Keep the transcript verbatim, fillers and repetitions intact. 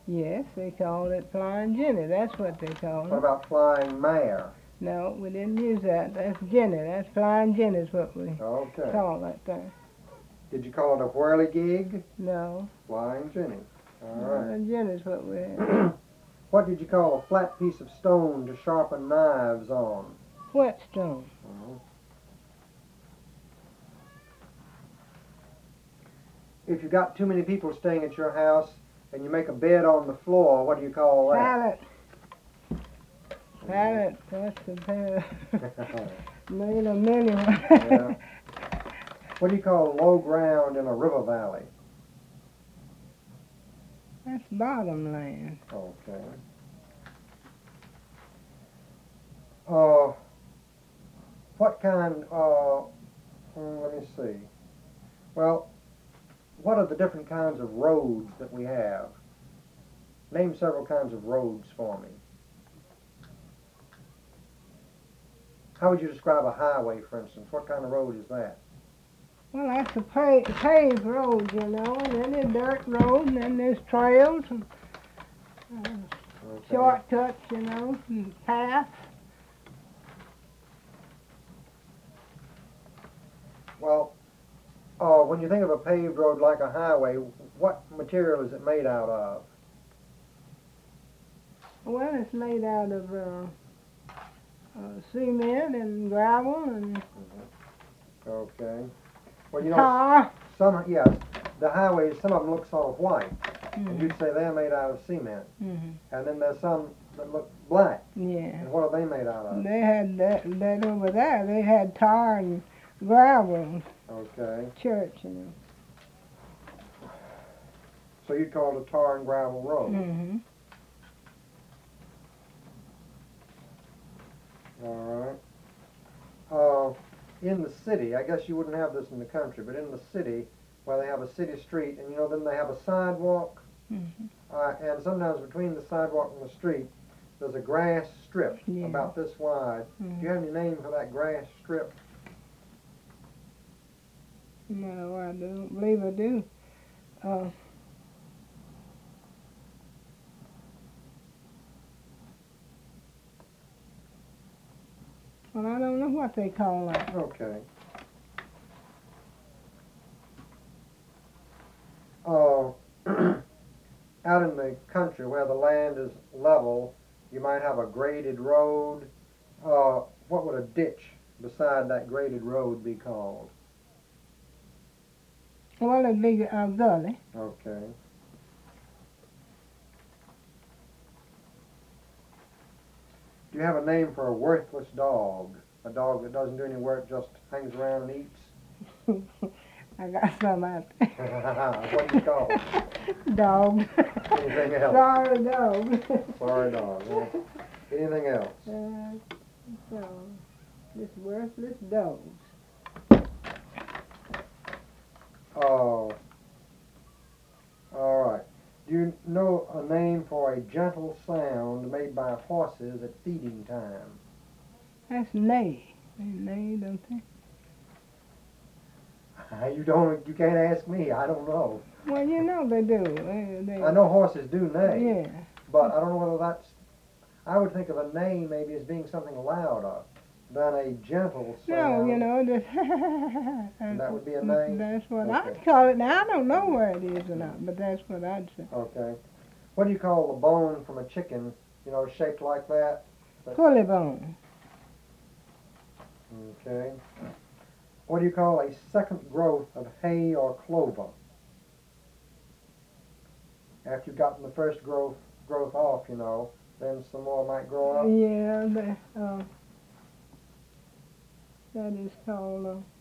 Yes, they call it Flying Jenny. That's what they call What it. about Flying Mare? No, we didn't use that. That's Jenny. That's Flying Jenny is what we Okay. call that thing. Did you call it a whirligig? No. Flying Jenny. All No, right. Jenny's what we had. What did you call a flat piece of stone to sharpen knives on? Whetstone. Mhm. If you got too many people staying at your house and you make a bed on the floor, what do you call that? Pallet. Pallet. That's the pallet. Made a many one. Yeah. What do you call low ground in a river valley? That's bottomland. Okay. Uh, what kind, uh, mm, let me see. Well, what are the different kinds of roads that we have? Name several kinds of roads for me. How would you describe a highway, for instance? What kind of road is that? Well, that's a pa- paved road, you know, and then there's dirt road, and then there's trails and uh, Okay. shortcuts, you know, and paths. Well, uh, when you think of a paved road like a highway, what material is it made out of? Well, it's made out of uh, uh, cement and gravel and Okay. Well, you know, tar. some, yes, the highways, some of them look sort of white, and Mm-hmm. you'd say they're made out of cement. Mm-hmm. And then there's some that look black, Yeah. and what are they made out of? They had that, that over there. They had tar and gravel, Okay. church, you know. So you'd call it a tar and gravel road. Mm-hmm. All right. Uh, in the city, I guess you wouldn't have this in the country, but in the city, where they have a city street, and you know, then they have a sidewalk, Mm-hmm. uh, and sometimes between the sidewalk and the street, there's a grass strip Yeah. about this wide. Mm-hmm. Do you have any name for that grass strip? No, I don't believe I do. Uh, well, I don't know what they call that. Okay. Uh, out in the country where the land is level, you might have a graded road. Uh, what would a ditch beside that graded road be called? Well, it'd be a gully. Okay. Do you have a name for a worthless dog? A dog that doesn't do any work, just hangs around and eats? I got some out there. What do you call it? Dog. Anything else? Sorry, dog. Sorry, dog. Yeah. Anything else? Uh, so, this worthless dogs. Oh. All right. Do you know a name for a gentle sound made by horses at feeding time? That's neigh. They neigh, don't they? You don't. You can't ask me. I don't know. Well, you know they do. They, they, I know horses do neigh, Yeah. but I don't know whether that's. I would think of a neigh maybe as being something louder than a gentle No, sound. you know, just And that would be a neigh? That's what Okay. I'd call it. Now, I don't know where it is or not, but that's what I'd say. Okay. What do you call the bone from a chicken? You know, shaped like that. Pulley bone. Okay. What do you call a second growth of hay or clover? After you've gotten the first growth growth off, you know, then some more might grow up. Yeah, the, uh, that is called, uh,